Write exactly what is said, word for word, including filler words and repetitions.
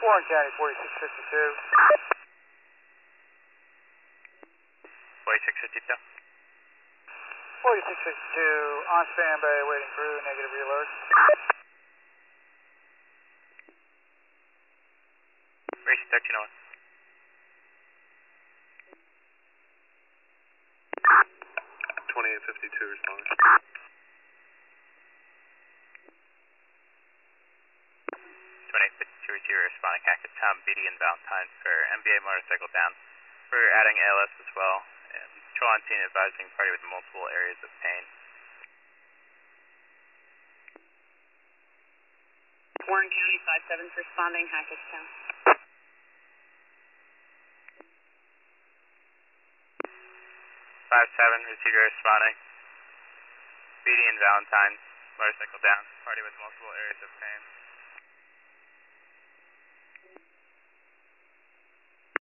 Warren County, forty-six fifty-two. forty-six fifty-two. forty-six fifty-two, on standby, waiting crew, negative reload. Race thirteen oh one. twenty-eight fifty-two responding. twenty-eight fifty-two receiver responding, Hackett, Tom, Beatty, and Valentine for M B A motorcycle down. For adding A L S as well. And control on scene advising party with multiple areas of pain. Warren County, five seven's responding, Hackettstown. five seven, receiver responding. Beatty and Valentine, motorcycle down, party with multiple areas of pain.